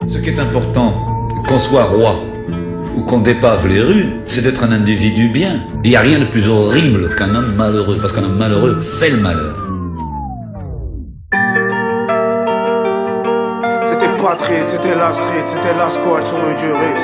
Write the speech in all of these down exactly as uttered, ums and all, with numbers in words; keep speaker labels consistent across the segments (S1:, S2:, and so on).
S1: Ce qui est important, qu'on soit roi ou qu'on dépave les rues, c'est d'être un individu bien. Il n'y a rien de plus horrible qu'un homme malheureux, parce qu'un homme malheureux fait le malheur.
S2: C'était pas triste, c'était la street, c'était la squad sur le Duris.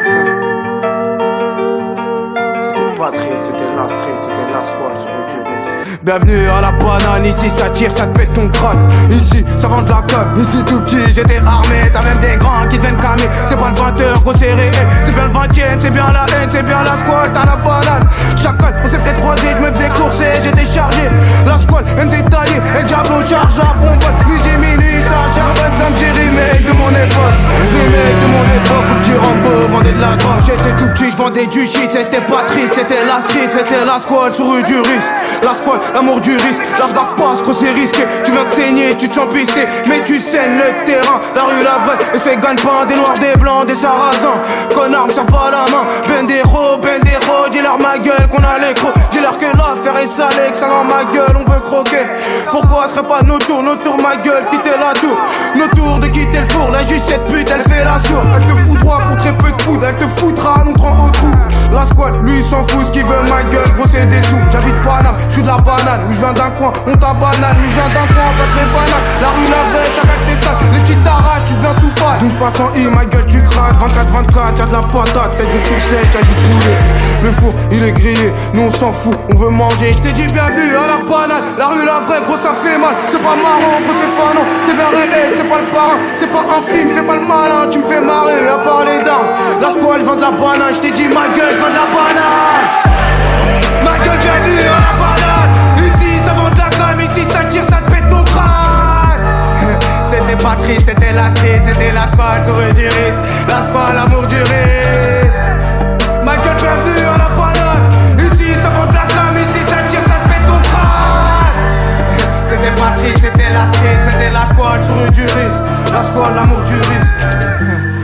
S2: C'était pas triste, c'était la street, c'était la squad sur le Duris. Bienvenue à la banane, ici ça tire, ça te pète ton crâne. Ici ça vend de la coke, ici tout petit j'étais armé. T'as même des grands qui te viennent calmer. C'est pas le vingt heures gros c'est réel. C'est bien le vingtième, c'est bien la haine, c'est bien la squad à la banane. Chacal, on s'est peut-être croisé, je me faisais courser, j'étais chargé. La squad, elle me détaillait, et le diablo charge la bonbonne. Midi minuit, ça charbonne, ça me dit remake de mon époque. Remake de mon époque, où petit Rambo vendait de la drogue. J'étais tout petit, je vendais du shit, c'était pas triste, c'était la street, c'était la squad sur rue du risque. La squad, l'amour du risque, la bague passe, gros c'est risqué. Tu viens de saigner, tu te sens pisté, mais tu saignes le terrain. La rue la vraie, et c'est gagne-pain, des noirs, des blancs, des sarrasins. Connard, me serre pas la main, Bendero, Bendero, dis-leur ma gueule qu'on a l'écro. Dis-leur que l'affaire est salée, que ça dans ma gueule, on veut croquer. Pourquoi ce serait pas nos tours, nos tours ma gueule, quitter la tour. Nos tours de quitter le four, là juste cette pute, elle fait la sourde. Elle te fout droit pour très peu de poudre, elle te foutra, nous prend au trou. La squad, lui il s'en fout, ce qu'il veut ma gueule, gros c'est des sous. J'habite Paname, j'suis de la banane, où je viens d'un coin, on t'a banane. Où je viens d'un coin, pas très banal. La rue la vraie, chacun c'est ça. Les petites arraches, tu deviens tout pâle. D'une façon I, ma gueule tu craques. vingt-quatre vingt-quatre, y'a de la patate, sept jours sur sept, y'a du poulet. Le four, il est grillé, nous on s'en fout, on veut manger. J't'ai dit bienvenue à la banane. La rue la vraie, gros ça fait mal. C'est pas marrant, gros c'est fanon. C'est bien réel, c'est pas le parrain. C'est pas un film, fais pas le malin. Tu me fais marrer à parler d'armes. La squad, elle vend de la banane. J't'ai dit ma gueule, vend de la banane. Ma gueule, bienvenue à la banane. Ici ça vend de la gomme, ici ça tire, ça te pète ton crâne. C'était pas triste, c'était la street, c'était la squad sur le Duris. La squad, l'amour du risque. Ma gueule, bienvenue à la banane. Ici ça vend de la gomme, ici ça tire, ça te pète ton crâne. C'était pas triste, c'était la street, c'était la squad sur le Duris. La squad, l'amour du risque.